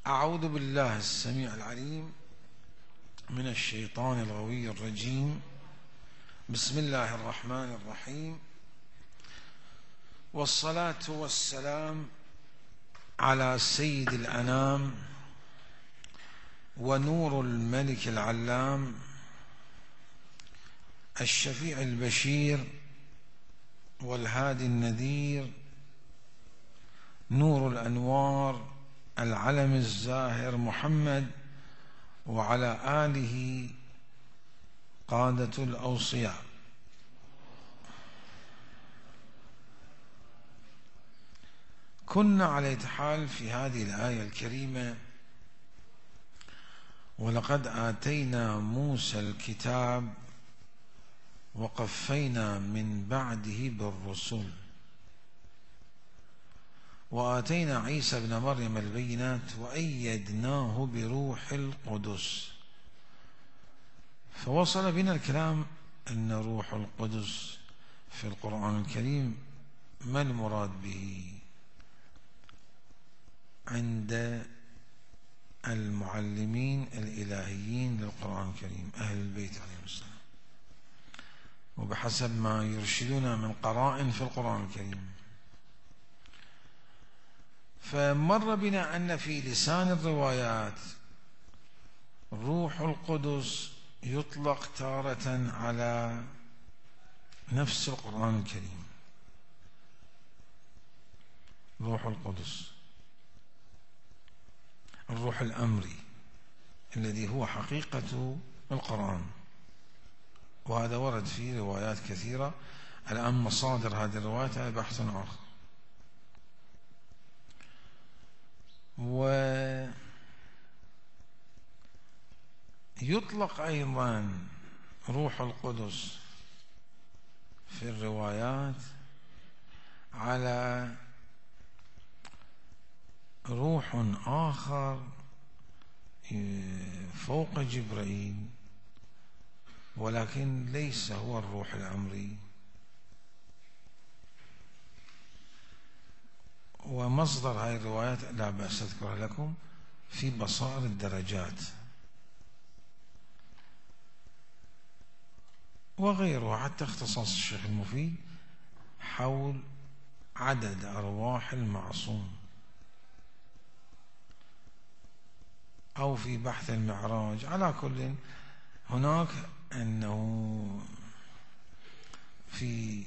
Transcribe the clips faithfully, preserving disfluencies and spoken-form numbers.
أعوذ بالله السميع العليم من الشيطان الغوي الرجيم. بسم الله الرحمن الرحيم، والصلاة والسلام على سيد الأنام ونور الملك العلام الشفيع البشير والهادي النذير نور الأنوار العلم الزاهر محمد، وعلى آله قادة الأوصياء. كنا على حال في هذه الآية الكريمة: ولقد آتينا موسى الكتاب وقفينا من بعده بالرسل وآتينا عيسى ابن مريم البينات وأيدناه بروح القدس. فوصل بنا الكلام أن روح القدس في القرآن الكريم ما المراد به عند المعلمين الإلهيين للقرآن الكريم أهل البيت عليهم السلام، وبحسب ما يرشدنا من قرائن في القرآن الكريم. فمر بنا أن في لسان الروايات روح القدس يطلق تارة على نفس القرآن الكريم، روح القدس الروح الأمري الذي هو حقيقة القرآن، وهذا ورد في روايات كثيرة. الآن مصادر هذه الروايات هذا بحث آخر. ويطلق أيضا روح القدس في الروايات على روح آخر فوق جبرائيل، ولكن ليس هو الروح الأمري. ومصدر هذه الروايات لا بأس أذكرها لكم في بصائر الدرجات وغيره، حتى اختصاص الشيخ المفيد حول عدد أرواح المعصوم، أو في بحث المعراج. على كل هناك أنه في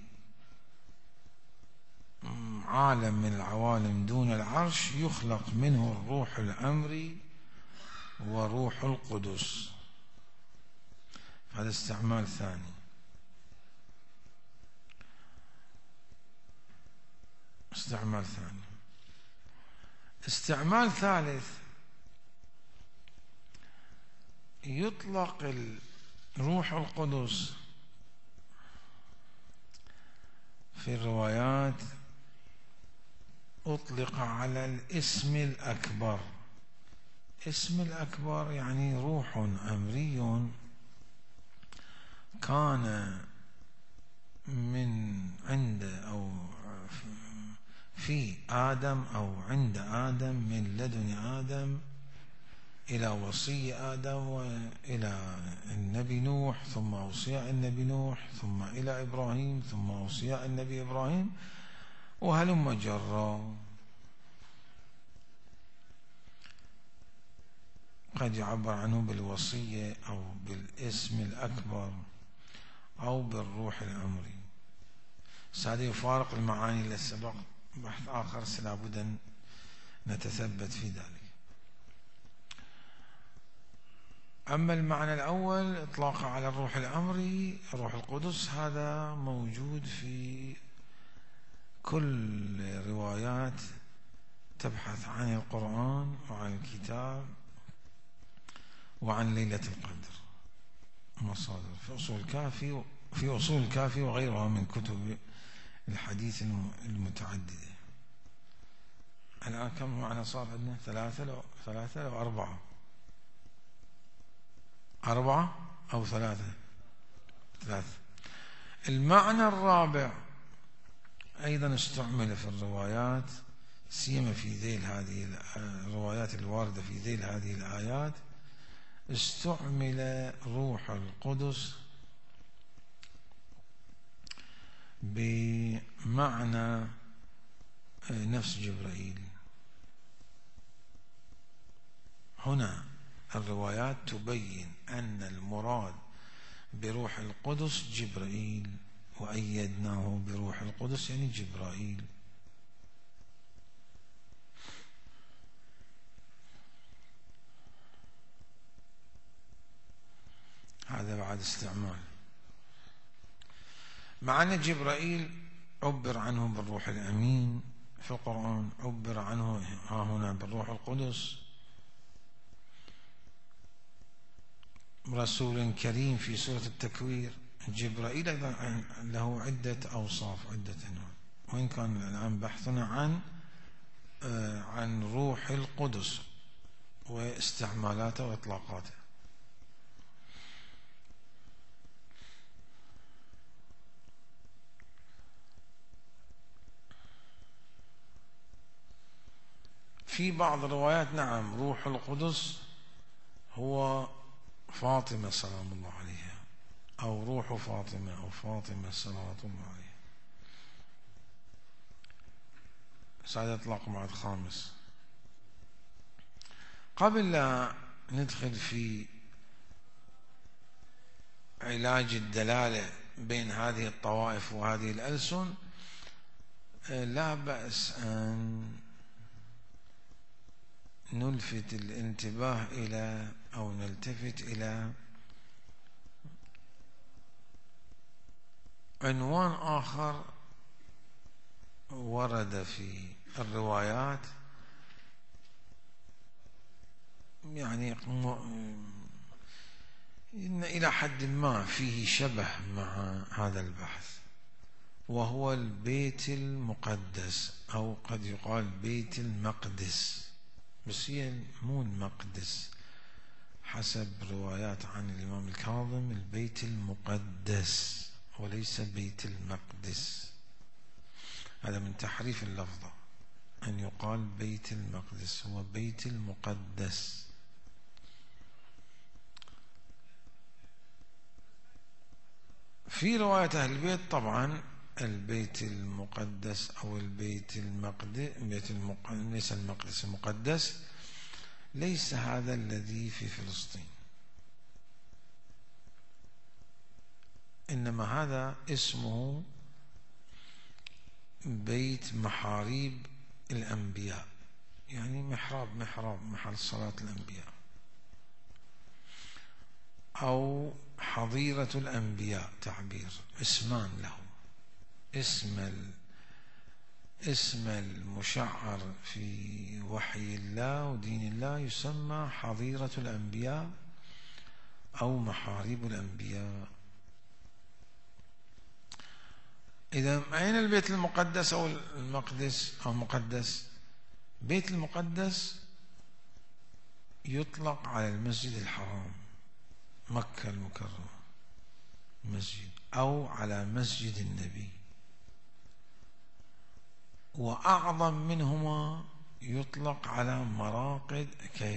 عالم من العوالم دون العرش يخلق منه الروح الأمري وروح القدس. هذا استعمال ثاني. استعمال ثاني استعمال ثالث: يطلق الروح القدس في الروايات أطلق على الاسم الأكبر. اسم الأكبر يعني روح أمري كان من عند أو في آدم أو عند آدم، من لدن آدم إلى وصي آدم وإلى النبي نوح، ثم أوصياء النبي نوح، ثم إلى إبراهيم، ثم أوصياء النبي إبراهيم، وهلم جرا. قد يعبر عنه بالوصية أو بالاسم الأكبر أو بالروح الأمري. هذا يفارق المعاني التي سبق، بحث آخر لابد أن نتثبت في ذلك. أما المعنى الأول إطلاق على الروح الأمري الروح القدس، هذا موجود في كل روايات تبحث عن القرآن وعن الكتاب وعن ليلة القدر. مصادر في أصول الكافي في أصول الكافي وغيرها من كتب الحديث المتعددة. الآن كم معنى صار عندنا؟ ثلاثة لو ثلاثة أو أربعة أربعة أو ثلاثة ثلاثة. المعنى الرابع أيضا استعمل في الروايات سيما في ذيل هذه الروايات الواردة في ذيل هذه الآيات استعمل روح القدس بمعنى نفس جبرائيل. هنا الروايات تبين أن المراد بروح القدس جبرائيل، وأيدناه بروح القدس يعني جبرائيل. هذا بعد استعمال. مع أن جبرائيل عبر عنه بالروح الأمين في القرآن، عبر عنه ها هنا بالروح القدس، رسول كريم في سورة التكوير. جبرائيل أيضا له عدة أوصاف، عدة أنواع، وإن كان الآن بحثنا عن عن روح القدس واستعمالاته وإطلاقاته. في بعض الروايات نعم روح القدس هو فاطمة سلام الله عليها، أو روح فاطمة أو فاطمة صلوات الله عليها. سعد إطلاق بعد خامس. قبل لا ندخل في علاج الدلالة بين هذه الطوائف وهذه الألسن، لا بأس أن نلفت الانتباه إلى أو نلتفت إلى عنوان آخر ورد في الروايات، يعني إن إلى حد ما فيه شبه مع هذا البحث، وهو البيت المقدس، أو قد يقال بيت المقدس، بس هي مو المقدس حسب روايات عن الإمام الكاظم، البيت المقدس وليس بيت المقدس. هذا من تحريف اللفظة، أن يقال بيت المقدس، هو بيت المقدس. في رواية أهل البيت طبعا البيت المقدس أو البيت المقدس، بيت المق... ليس المقدس المقدس، ليس هذا الذي في فلسطين، إنما هذا اسمه بيت محاريب الأنبياء، يعني محراب محراب محل صلاة الأنبياء، أو حظيرة الأنبياء، تعبير اسمان له. اسم ال... اسم المشعر في وحي الله ودين الله يسمى حظيرة الأنبياء أو محاريب الأنبياء. إذا أين البيت المقدس أو المقدس أو المقدس؟ بيت المقدس يطلق على المسجد الحرام مكة المكرمة مسجد، أو على مسجد النبي، وأعظم منهما يطلق على مراقد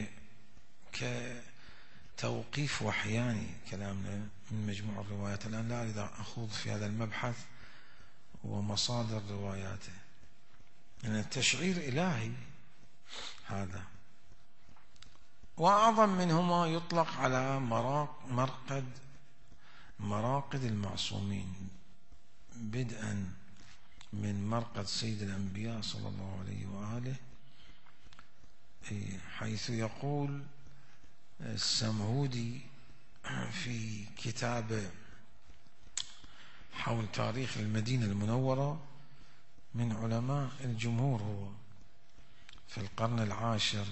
كتوقيف وحياني. كلامنا من مجموع الروايات، الآن لا أريد أخوض في هذا المبحث ومصادر رواياته، لأن يعني التشعير إلهي هذا. وأعظم منهما يطلق على مرقد مراقد المعصومين، بدءا من مرقد سيد الأنبياء صلى الله عليه وآله، حيث يقول السمهودي في كتابه حول تاريخ المدينة المنورة، من علماء الجمهور هو في القرن العاشر،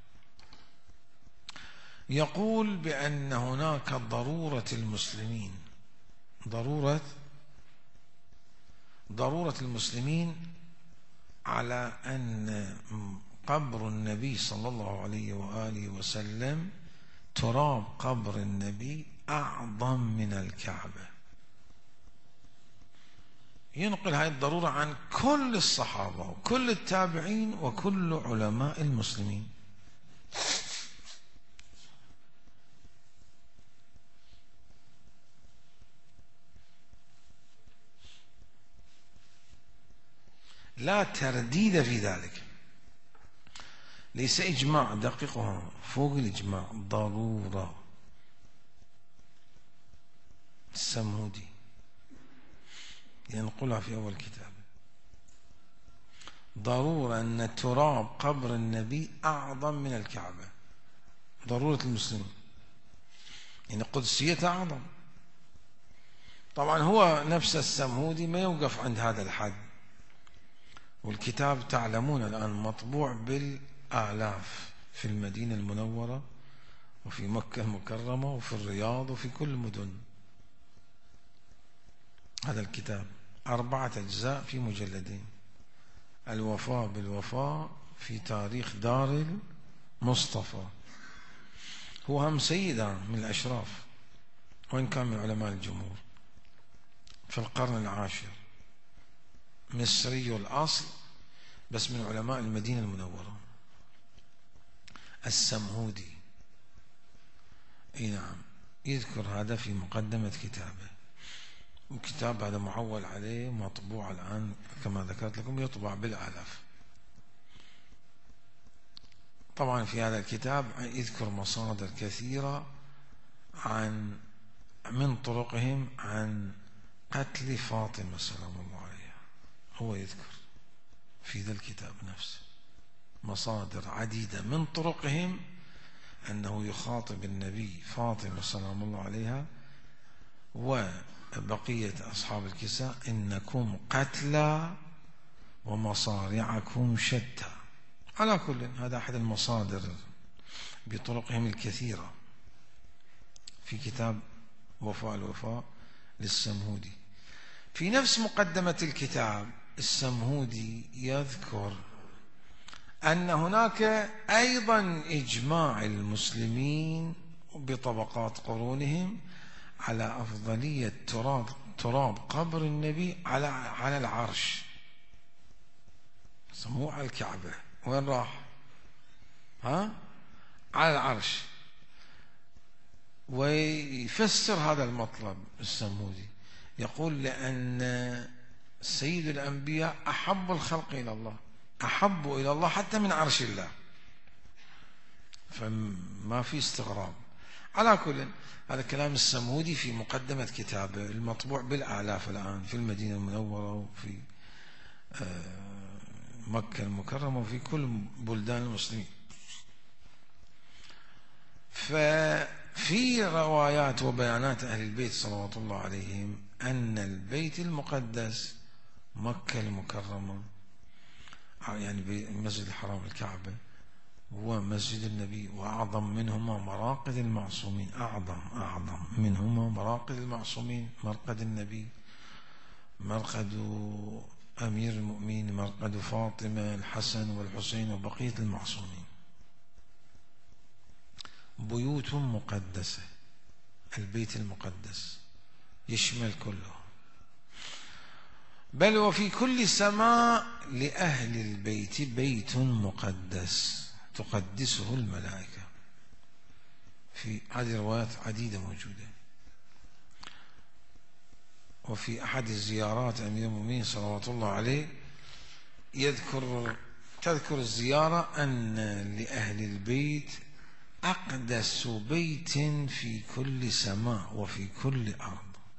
يقول بأن هناك ضرورة المسلمين ضرورة ضرورة المسلمين على أن قبر النبي صلى الله عليه وآله وسلم، تراب قبر النبي أعظم من الكعبة. ينقل هاي الضرورة عن كل الصحابة وكل التابعين وكل علماء المسلمين. لا ترديد في ذلك، ليس إجماع دقيقها فوق الإجماع، ضرورة. السمهودي ينقلها في أول كتاب: ضرورة أن تراب قبر النبي أعظم من الكعبة. ضرورة المسلمين يعني قدسية أعظم. طبعا هو نفس السمهودي ما يوقف عند هذا الحد، والكتاب تعلمون الآن مطبوع بالآلاف في المدينة المنورة وفي مكة المكرمة وفي الرياض وفي كل المدن. هذا الكتاب أربعة أجزاء في مجلدين: الوفاء بالوفاء في تاريخ دار المصطفى. هو هم سيد من الأشراف، وإن كان من علماء الجمهور، في القرن العاشر، مصري الأصل بس من علماء المدينة المنورة. السمهودي اي نعم يذكر هذا في مقدمة كتابه، وكتاب هذا معول عليه مطبوع الآن كما ذكرت لكم، يطبع بالآلاف. طبعا في هذا الكتاب يذكر مصادر كثيرة عن من طرقهم عن قتل فاطمة سلام الله عليها. هو يذكر في ذا الكتاب نفسه مصادر عديدة من طرقهم أنه يخاطب النبي فاطمة سلام الله عليها وبقية أصحاب الكساء: إنكم قتلى ومصارعكم شتى. على كل هذا أحد المصادر بطرقهم الكثيرة في كتاب وفاء الوفاء للسمهودي. في نفس مقدمة الكتاب السمهودي يذكر أن هناك أيضا إجماع المسلمين بطبقات قرونهم على أفضلية تراب تراب قبر النبي على على العرش. سموه على الكعبة، وين راح؟ ها؟ على العرش. ويفسر هذا المطلب السمهودي، يقول: لأن سيد الأنبياء أحب الخلق إلى الله، أحب إلى الله حتى من عرش الله، فما في استغراب. على كل هذا كلام السمهودي في مقدمة كتابه المطبوع بالآلاف الآن في المدينة المنورة وفي مكة المكرمة وفي كل بلدان المسلمين. ففي روايات وبيانات أهل البيت صلوات الله عليهم أن البيت المقدس مكة المكرمة، يعني المسجد الحرام الكعبة، هو مسجد النبي، وأعظم منهما مراقد المعصومين. أعظم أعظم منهما مراقد المعصومين: مرقد النبي، مرقد أمير المؤمنين، مرقد فاطمة، الحسن والحسين وبقية المعصومين. بيوت مقدسة، البيت المقدس يشمل كله. بل وفي كل سماء لأهل البيت بيت مقدس تقدسه الملائكة. في هذه روايات عديدة موجودة. وفي أحد الزيارات أمير المؤمنين صلوات الله عليه يذكر تذكر الزيارة أن لأهل البيت أقدس بيت في كل سماء وفي كل أرض.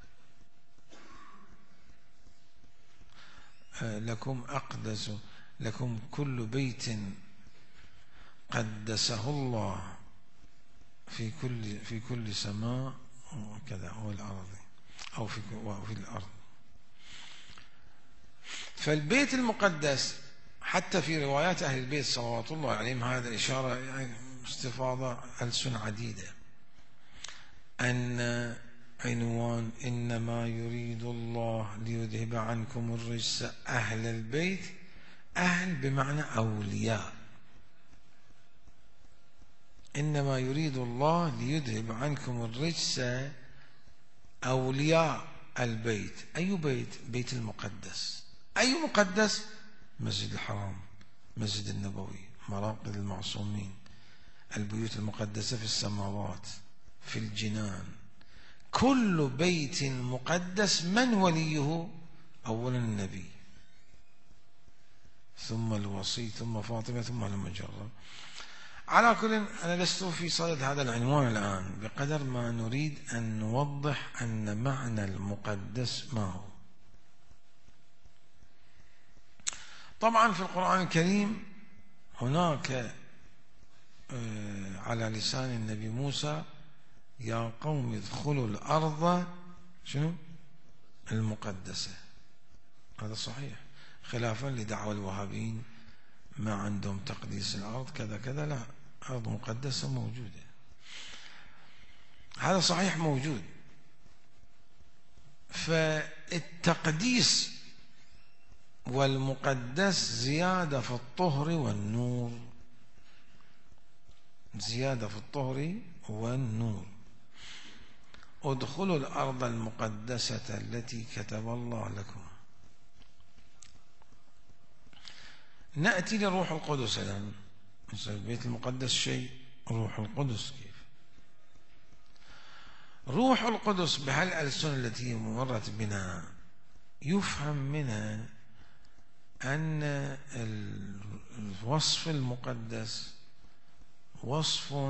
لكم أقدس لكم كل بيت قدسه الله في كل في كل سماء وكذا هو الأرض أو في في الأرض. فالبيت المقدس حتى في روايات أهل البيت صلوات الله عليهم هذا إشارة يعني استفاضة ألسن عديدة أن عنوان إنما يريد الله ليذهب عنكم الرجس أهل البيت، أهل بمعنى أولياء. إنما يريد الله ليذهب عنكم الرجس أولياء البيت. أي بيت؟ بيت المقدس. أي مقدس؟ مسجد الحرام، مسجد النبوي، مراقد المعصومين، البيوت المقدسة في السماوات، في الجنان. كل بيت مقدس من وليه؟ أولا النبي، ثم الوصي، ثم فاطمة، ثم المجرد. على كل، أنا لست في صدد هذا العنوان الآن، بقدر ما نريد أن نوضح أن معنى المقدس ما هو. طبعا في القرآن الكريم هناك على لسان النبي موسى يا قوم ادخلوا الأرض شنو المقدسة. هذا صحيح، خلافا لدعوى الوهابيين ما عندهم تقديس الأرض كذا كذا، لا، أرض مقدسة موجودة. هذا صحيح موجود. فالتقديس والمقدس زيادة في الطهر والنور، زيادة في الطهر والنور. ادخلوا الأرض المقدسة التي كتب الله لكم. نأتي للروح القدس الآن. البيت المقدس شيء، روح القدس كيف؟ روح القدس بهالألسنة التي مرت بنا يفهم منها أن الوصف المقدس وصف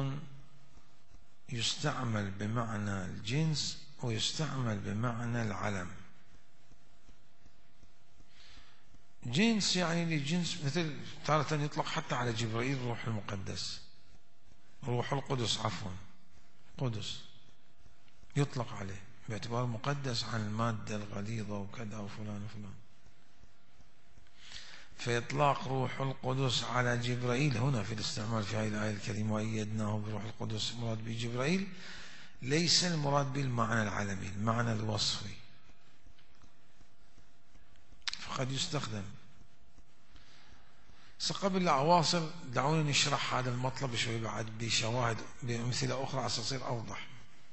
يستعمل بمعنى الجنس ويستعمل بمعنى العلم. جنس يعني للجنس، مثل تارة يطلق حتى على جبرائيل روح المقدس، روح القدس عفوا، قدس يطلق عليه باعتبار مقدس عن المادة الغليظة وكذا وفلان وفلان. فإطلاق روح القدس على جبرائيل هنا في الاستعمال في هذه الآية الكريمة وأيدناه بروح القدس، مراد به جبرائيل، ليس المراد به المعنى العلمي، المعنى الوصفي، فقد يستخدم. قبل لا أواصل دعوني نشرح هذا المطلب شوي بعد بشواهد بأمثلة أخرى عشان تصير أوضح.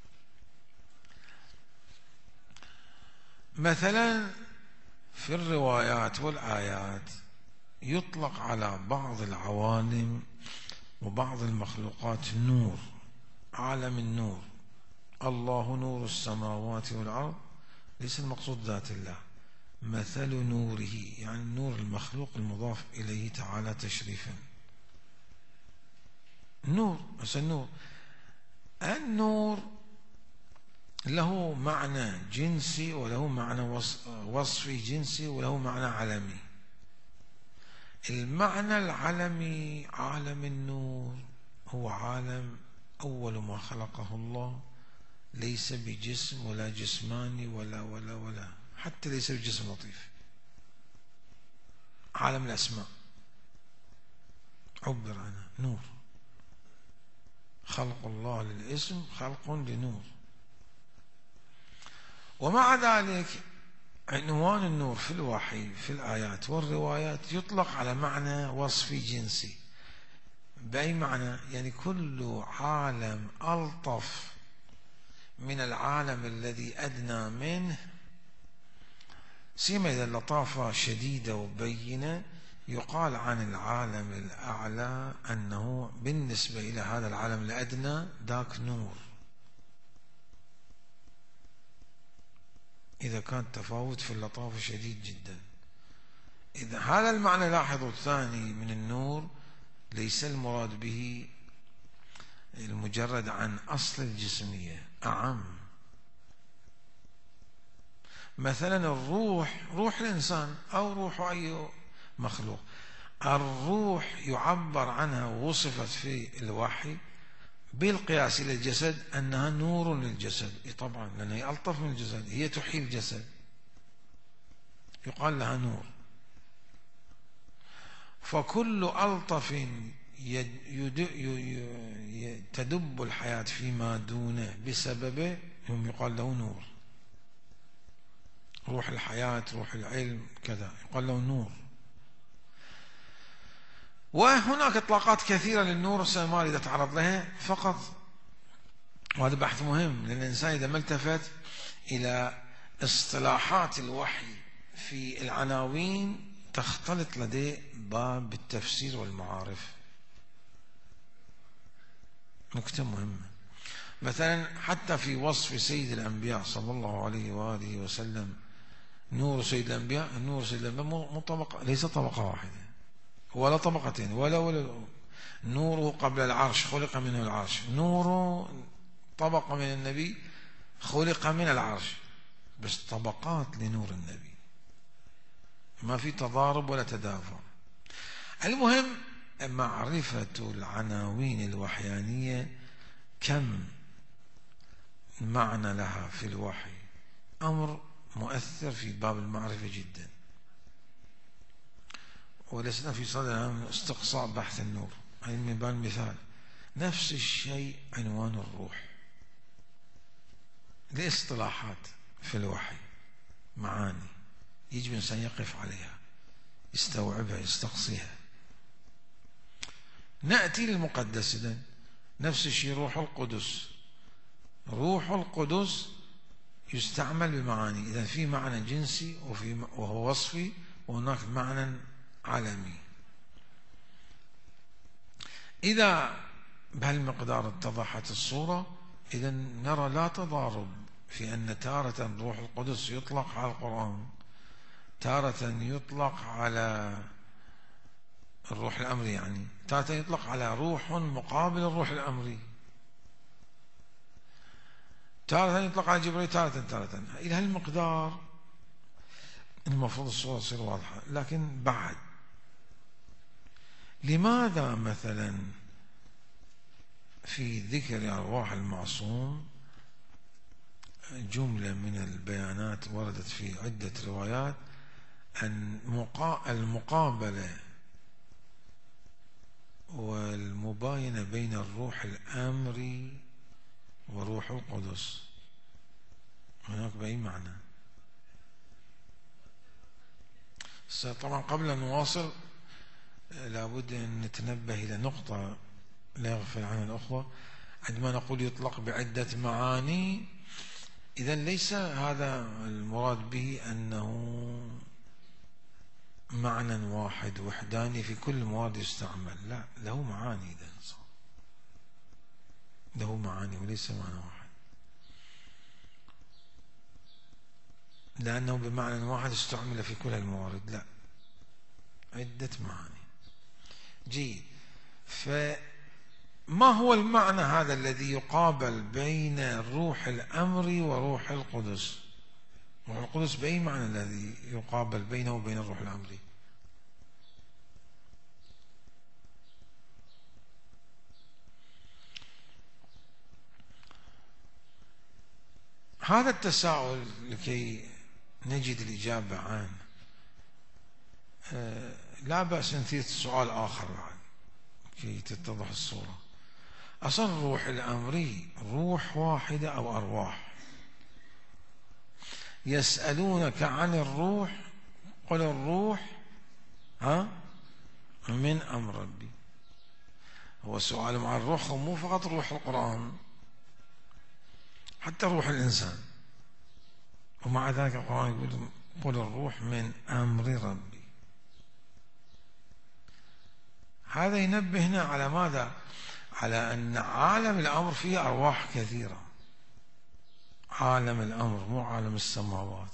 مثلا في الروايات والآيات يطلق على بعض العوالم وبعض المخلوقات نور، عالم النور. الله نور السماوات والأرض، ليس المقصود ذات الله، مثل نوره يعني النور المخلوق المضاف إليه تعالى تشريفا. النور مثل النور، النور له معنى جنسي وله معنى وصفي جنسي وله معنى علمي. المعنى العلمي عالم النور هو عالم أول ما خلقه الله، ليس بجسم ولا جسماني ولا ولا ولا حتى ليس بجسم لطيف، عالم الأسماء عبر عنه نور. خلق الله للاسم خلق لنور. ومع ذلك عنوان النور في الوحي في الآيات والروايات يطلق على معنى وصفي جنسي. بأي معنى؟ يعني كل عالم ألطف من العالم الذي أدنى منه، سيما إذا اللطافة شديدة وبينة، يقال عن العالم الأعلى أنه بالنسبة إلى هذا العالم الأدنى ذاك نور، إذا كان تفاوت في اللطافة شديد جدا. إذا هذا المعنى لاحظوا الثاني من النور، ليس المراد به المجرد عن أصل الجسمية، أعم. مثلا الروح، روح الإنسان أو روح أي مخلوق، الروح يعبر عنها ووصفت في الوحي بالقياس إلى الجسد أنها نور للجسد، طبعا لأنها ألطف من الجسد، هي تحيي الجسد، يقال لها نور. فكل ألطف تدب الحياة فيما دونه بسببه هم يقال له نور. روح الحياة، روح العلم كذا، يقال له نور. وهناك إطلاقات كثيرة للنور ما أريد أتعرض لها فقط، وهذا بحث مهم، لأن الإنسان إذا ما التفت إلى اصطلاحات الوحي في العناوين تختلط لديه باب التفسير والمعارف. نكتة مهمة، مثلا حتى في وصف سيد الأنبياء صلى الله عليه وآله وسلم، نور سيد الأنبياء، النور سيد الأنبياء مو طبقة، ليس طبقة واحدة ولا طبقتين ولا ولا نوره قبل العرش خلق منه العرش، نوره طبقة من النبي خلق من العرش، بس طبقات لنور النبي، ما في تضارب ولا تدافع. المهم معرفة العناوين الوحيانية كم معنى لها في الوحي أمر مؤثر في باب المعرفة جدا. ولسنا في صدد استقصاء بحث النور، هذا من باب المثال. نفس الشيء عنوان الروح، لاصطلاحات في الوحي، معاني يجب الإنسان يقف عليها، يستوعبها، يستقصيها. نأتي للمقدس إذن، نفس الشيء روح القدس. روح القدس يستعمل بمعاني، إذن في معنى جنسي وفي وهو وصفي، وهناك معنى عالمي. إذا بهالمقدار اتضحت الصورة، إذن نرى لا تضارب في أن تارة روح القدس يطلق على القرآن، تارة يطلق على الروح الأمري، يعني تارة يطلق على روح مقابل الروح الأمري، تارة يطلق على جبريل، تارة تارة إلى هالمقدار المفروض الصورة تصير واضحة. لكن بعد، لماذا مثلا في ذكر أرواح المعصوم جملة من البيانات وردت في عدة روايات أن المقابلة والمباينة بين الروح الأمري وروح القدس هناك بأي معنى؟ طبعا قبل أن نواصل لابد أن نتنبه إلى نقطة لا يغفل عنها الأخوة. عندما نقول يطلق بعدة معاني، إذن ليس هذا المراد به أنه معنى واحد وحداني في كل مواد يستعمل، لا، له معاني، إذن له معاني وليس معنى واحد، لأنه بمعنى واحد استعمل في كل الموارد، لا، عدة معاني. جيد. فما هو المعنى هذا الذي يقابل بين الروح الأمري وروح القدس؟ روح القدس بأي معنى الذي يقابل بينه وبين الروح الأمري؟ هذا التساؤل لكي نجد الإجابة عنه لا بأس نثير سؤال آخر بعد كي تتضح الصورة. أصل الروح الأمري روح واحدة أو أرواح؟ يسألونك عن الروح قل الروح ها من أمر ربي. هو السؤال مع الروح مو فقط روح القرآن، حتى روح الإنسان، ومع ذلك القرآن يقول قل الروح من أمر ربي. هذا ينبهنا على ماذا؟ على أن عالم الأمر فيه أرواح كثيرة. عالم الأمر مو عالم السماوات،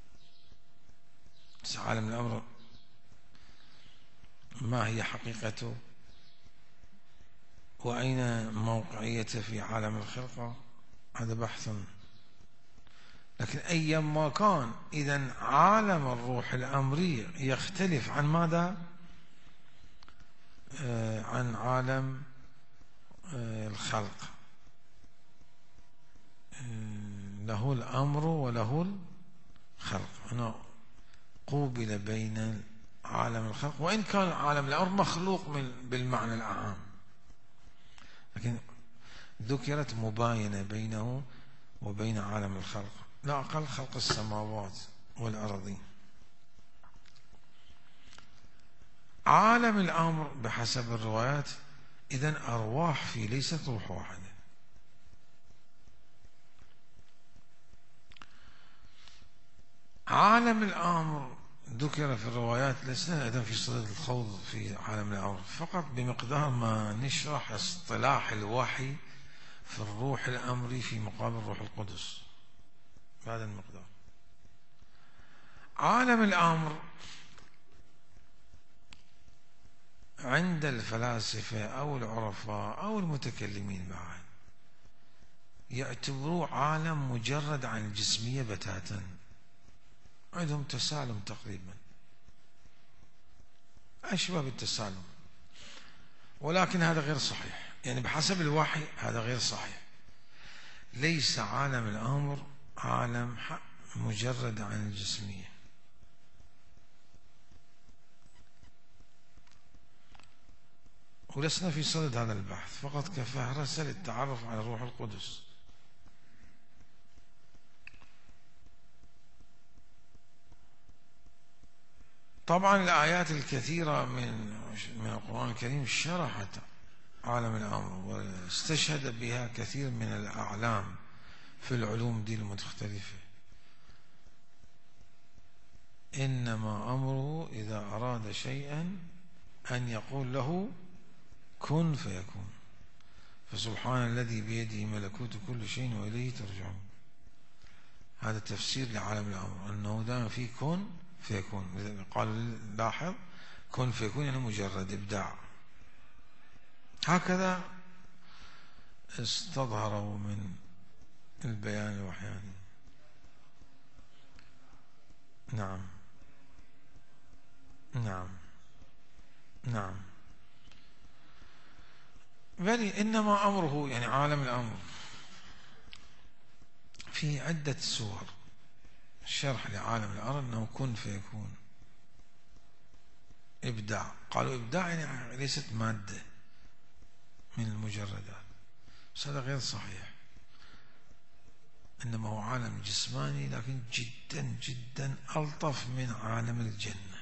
بس عالم الأمر ما هي حقيقته وأين موقعيته في عالم الخلقة، هذا بحث. لكن أيما كان، إذن عالم الروح الأمري يختلف عن ماذا؟ آه عن عالم آه الخلق. آه له الأمر وله الخلق. هنا قوبل بين عالم الخلق، وإن كان عالم الأمر مخلوق بالمعنى العام، لكن ذكرت مباينة بينه وبين عالم الخلق، لا أقل خلق السماوات والأرضين. عالم الأمر بحسب الروايات إذن أرواح فيه، ليست روح واحدة. عالم الأمر ذكر في الروايات، لسنا أيضا في صدد الخوض في عالم الأمر، فقط بمقدار ما نشرح اصطلاح الوحي في الروح الأمري في مقابل الروح القدس، بهذا المقدار. عالم الأمر عند الفلاسفة أو العرفاء أو المتكلمين بعد يعتبروه عالم مجرد عن الجسمية بتاتا، عندهم تسالم تقريبا، أشبه بالتسالم، ولكن هذا غير صحيح، يعني بحسب الوحي هذا غير صحيح. ليس عالم الأمر عالم مجرد عن الجسمية. ولسنا في صدد هذا البحث، فقط كفهرسة للتعرف على الروح القدس. طبعا الآيات الكثيرة من من القرآن الكريم شرحت عالم الأمر واستشهد بها كثير من الأعلام في العلوم دي المختلفة. إنما أمره إذا أراد شيئا أن يقول له كن فيكون، فسبحان الذي بيده ملكوت كل شيء وإليه ترجعون. هذا تفسير لعالم الأمر، أنه دائما في كن فيكون. قالوا لاحظ كن فيكون يعني مجرد إبداع، هكذا استظهروا من البيان الوحياني. نعم نعم نعم بل إنما أمره يعني عالم الأمر في عدة سور شرح لعالم الأمر أنه كن فيكون إبداع. قالوا إبداع يعني ليست مادة من المجردات، بس هذا غير صحيح، إنما هو عالم جسماني لكن جدا جدا ألطف من عالم الجنة.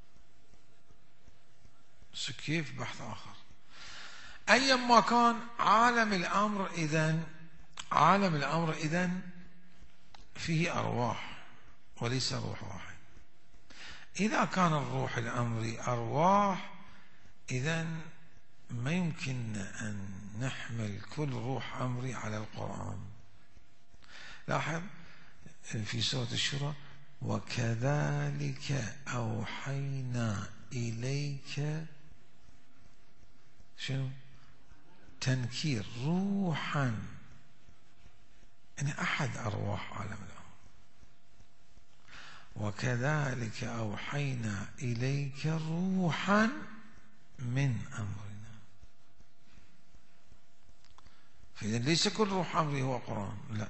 كيف؟ بحث آخر. أيما كان عالم الأمر إذن عالم الأمر إذن فيه أرواح وليس روح واحد. إذا كان الروح الأمري أرواح إذن ما يمكن أن نحمل كل روح أمري على القرآن. لاحظ في سورة الشورى وكذلك أوحينا إليك شنو؟ تنكير روحا، يعني أحد أرواح عالم الأمر. وكذلك أوحينا إليك روحا من أمرنا. فإذا ليس كل روح أمري هو قرآن، لا،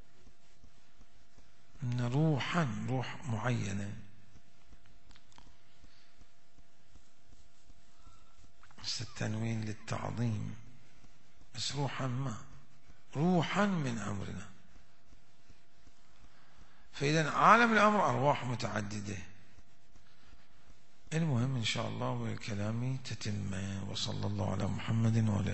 إن روحا روح معينة. بس التنوين للتعظيم، بس روحا ما روحا من أمرنا. فإذا عالم الأمر أرواح متعددة. المهم إن شاء الله والكلام تتم. وصلى الله على محمد وعلى